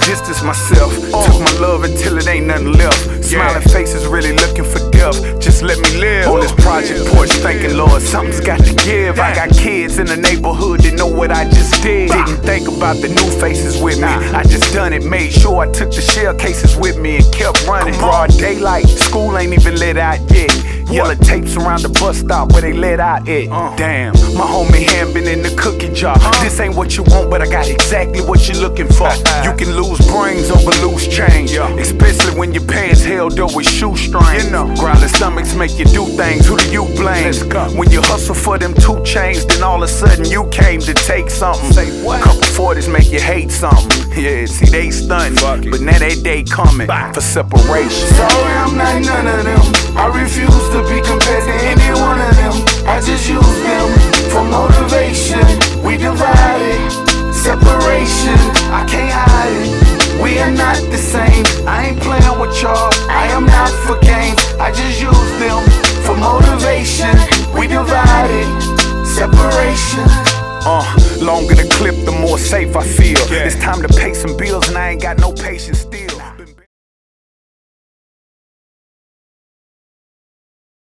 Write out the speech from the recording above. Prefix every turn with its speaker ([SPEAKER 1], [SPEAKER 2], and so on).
[SPEAKER 1] distance myself. Took my love until it ain't nothing left. Smiling faces really looking for death. Just let me live. On this project porch thinking, Lord, something's got to give. I got kids in the neighborhood that know what I just did. Didn't think about the new faces with me. I just done it, made sure I took the shell cases with me and kept running. Broad daylight, school ain't even let out yet. Yellow tapes around the bus stop where they let out it. Damn, my homie hand been in the cookie jar. This ain't what you want, but I got exactly what you're looking for. You can lose brains over loose change, especially when your pants held up with shoestrings. Growling stomachs make you do things, who do you blame? When you hustle for them 2 chains, then all of a sudden you came to take something. Couple 40s make you hate something. Yeah, see they stunting, but now that day coming for separation.
[SPEAKER 2] Sorry, I'm not none of them. I refuse to be compared to any one of them. I just use them for motivation. We divided, separation, I can't hide it. We are not the same. I ain't playing with y'all, I am not for games. I just use them for motivation. We divided, separation.
[SPEAKER 1] Longer the clip, the more safe I feel. It's time to pay some bills and I ain't got no patience still.